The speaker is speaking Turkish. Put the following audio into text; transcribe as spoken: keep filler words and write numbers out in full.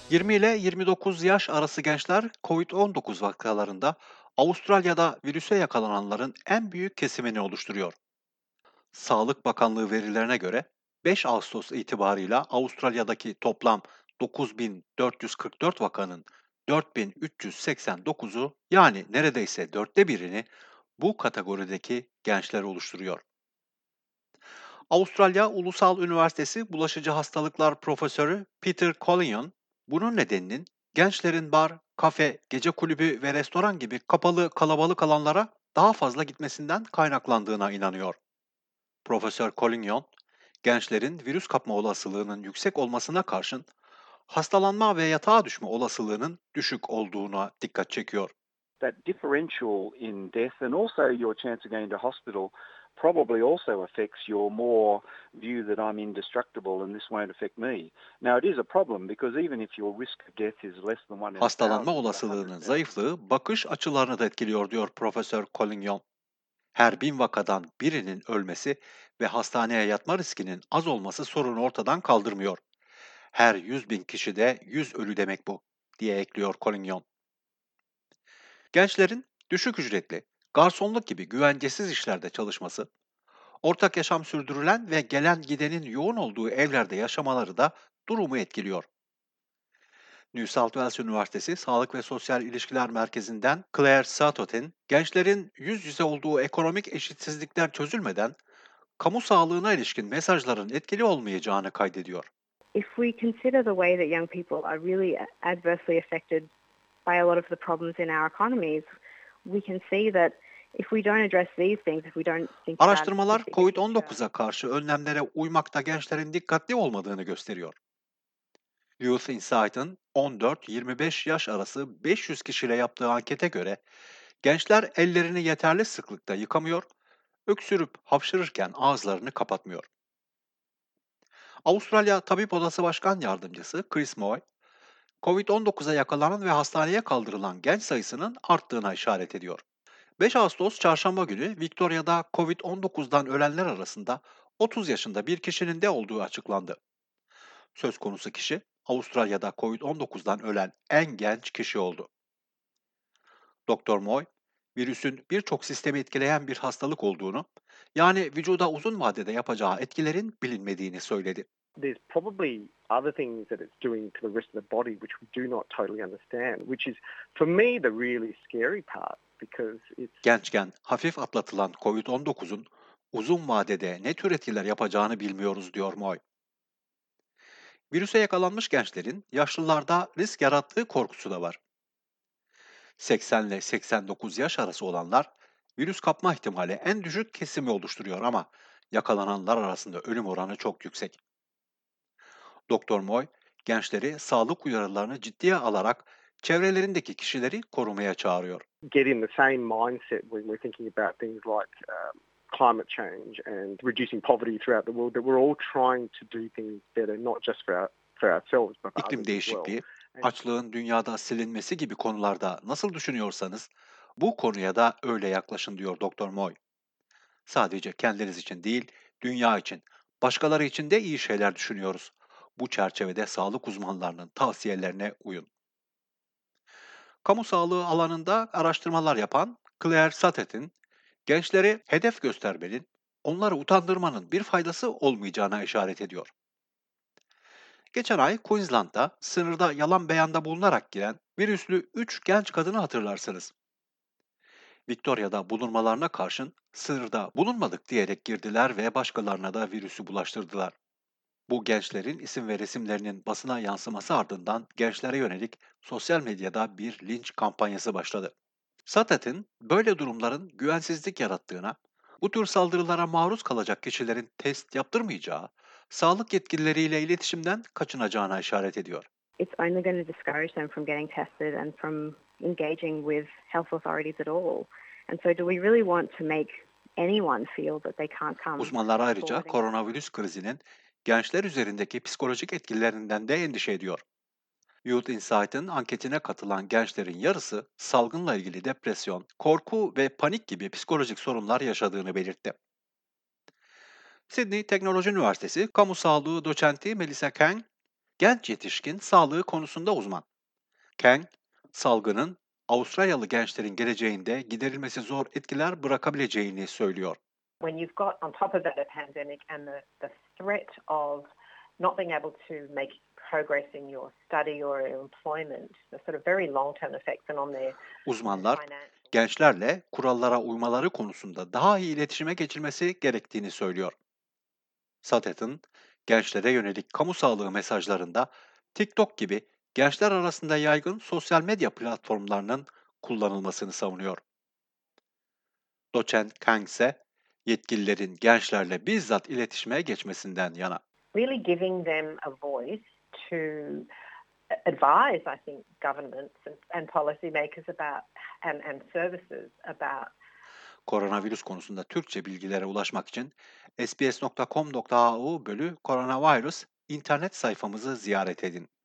yirmi ile yirmi dokuz yaş arası gençler kovid on dokuz vakalarında Avustralya'da virüse yakalananların en büyük kesimini oluşturuyor. Sağlık Bakanlığı verilerine göre beş Ağustos itibarıyla Avustralya'daki toplam dokuz bin dört yüz kırk dört vakanın dört bin üç yüz seksen dokuzu, yani neredeyse dörtte birini bu kategorideki gençler oluşturuyor. Avustralya Ulusal Üniversitesi Bulaşıcı Hastalıklar Profesörü Peter Collingon, bunun nedeninin gençlerin bar, kafe, gece kulübü ve restoran gibi kapalı kalabalık alanlara daha fazla gitmesinden kaynaklandığına inanıyor. Profesör Collignon, gençlerin virüs kapma olasılığının yüksek olmasına karşın hastalanma ve yatağa düşme olasılığının düşük olduğuna dikkat çekiyor. That differential in death and also your chance of going to hospital probably also affects your more view that I'm indestructible and this won't affect me. Now, it is a problem because even if your risk of death is less than one in a Hastalanma thousand, a hundred olasılığının thousand. zayıflığı bakış açılarını da etkiliyor, diyor Profesör Collignon. Her bin vakadan birinin ölmesi ve hastaneye yatma riskinin az olması sorunu ortadan kaldırmıyor. Her yüz bin kişide yüz ölü demek bu, diye ekliyor Collignon. Gençlerin düşük ücretli, garsonluk gibi güvencesiz işlerde çalışması, ortak yaşam sürdürülen ve gelen gidenin yoğun olduğu evlerde yaşamaları da durumu etkiliyor. New South Wales Üniversitesi Sağlık ve Sosyal İlişkiler Merkezi'nden Claire Satoten, gençlerin yüz yüze olduğu ekonomik eşitsizlikler çözülmeden kamu sağlığına ilişkin mesajların etkili olmayacağını kaydediyor. If we consider the way that young people are really adversely affected by a lot of the problems in our economies, we can see that if we don't address these things, if we don't think about the Araştırmalar bigger kovid picture. on dokuza karşı önlemlere uymakta gençlerin dikkatli olmadığını gösteriyor. Youth Insight'ın on dört yirmi beş yaş arası beş yüz kişiyle yaptığı ankete göre gençler ellerini yeterli sıklıkta yıkamıyor, öksürüp hapşırırken ağızlarını kapatmıyor. Avustralya Tabip Odası Başkan Yardımcısı Chris Moy, kovid on dokuza yakalanan ve hastaneye kaldırılan genç sayısının arttığına işaret ediyor. beş Ağustos Çarşamba günü Victoria'da kovid on dokuzdan ölenler arasında otuz yaşında bir kişinin de olduğu açıklandı. Söz konusu kişi Avustralya'da kovid on dokuzdan ölen en genç kişi oldu. Doktor Moy, virüsün birçok sistemi etkileyen bir hastalık olduğunu, yani vücuda uzun vadede yapacağı etkilerin bilinmediğini söyledi. There's probably other things that it's doing to the rest of the body which we do not totally understand, which is for me the really scary part because it's Gençken hafif atlatılan kovid on dokuzun uzun vadede ne tür etkiler yapacağını bilmiyoruz, diyor Moy. Virüse yakalanmış gençlerin yaşlılarda risk yarattığı korkusu da var. seksen ile seksen dokuz yaş arası olanlar virüs kapma ihtimali en düşük kesimi oluşturuyor, ama yakalananlar arasında ölüm oranı çok yüksek. Doktor Moy, gençleri sağlık uyarılarını ciddiye alarak çevrelerindeki kişileri korumaya çağırıyor. get in the same mindset when we're thinking about things like um, climate change and reducing poverty throughout the world, that we're all trying to do things better, not just for our, for ourselves but for İklim others as well. değişikliği, And açlığın dünyada silinmesi gibi konularda nasıl düşünüyorsanız bu konuya da öyle yaklaşın, diyor Doktor Moy. Sadece kendiniz için değil, dünya için, başkaları için de iyi şeyler düşünüyoruz. Bu çerçevede sağlık uzmanlarının tavsiyelerine uyun. Kamu sağlığı alanında araştırmalar yapan Claire Satet'in gençlere hedef göstermenin, onları utandırmanın bir faydası olmayacağına işaret ediyor. Geçen ay Queensland'da sınırda yalan beyanda bulunarak giren virüslü üç genç kadını hatırlarsınız. Victoria'da bulunmalarına karşın sınırda bulunmadık diyerek girdiler ve başkalarına da virüsü bulaştırdılar. Bu gençlerin isim ve resimlerinin basına yansıması ardından gençlere yönelik sosyal medyada bir linç kampanyası başladı. Satet'in böyle durumların güvensizlik yarattığına, bu tür saldırılara maruz kalacak kişilerin test yaptırmayacağı, sağlık yetkilileriyle iletişimden kaçınacağına işaret ediyor. It's only going to discourage them from getting tested and from engaging with health authorities at all. And so, do we really want to make anyone feel that they can't come Uzmanlar ayrıca forward and get koronavirüs krizinin gençler üzerindeki psikolojik etkilerinden de endişe ediyor. Youth Insight'ın anketine katılan gençlerin yarısı salgınla ilgili depresyon, korku ve panik gibi psikolojik sorunlar yaşadığını belirtti. Sydney Teknoloji Üniversitesi Kamu Sağlığı Doçenti Melissa Kang, Genç yetişkin sağlığı konusunda uzman. Kang, salgının Avustralyalı gençlerin geleceğinde giderilmesi zor etkiler bırakabileceğini söylüyor. When you've got on top of that a pandemic and the, the threat of not being able to make progress in your study or your employment, the sort of very long-term effects and on their Uzmanlar, financial. gençlerle kurallara uymaları konusunda daha iyi iletişime geçilmesi gerektiğini söylüyor. Satet'in gençlere yönelik kamu sağlığı mesajlarında TikTok gibi gençler arasında yaygın sosyal medya platformlarının kullanılmasını savunuyor. Doçent Kang ise yetkililerin gençlerle bizzat iletişime geçmesinden yana. Really giving them a voice to advise, I think, governments and, and policymakers about and, and services about. Koronavirüs konusunda Türkçe bilgilere ulaşmak için sbs nokta com nokta a u bölü koronavirüs internet sayfamızı ziyaret edin.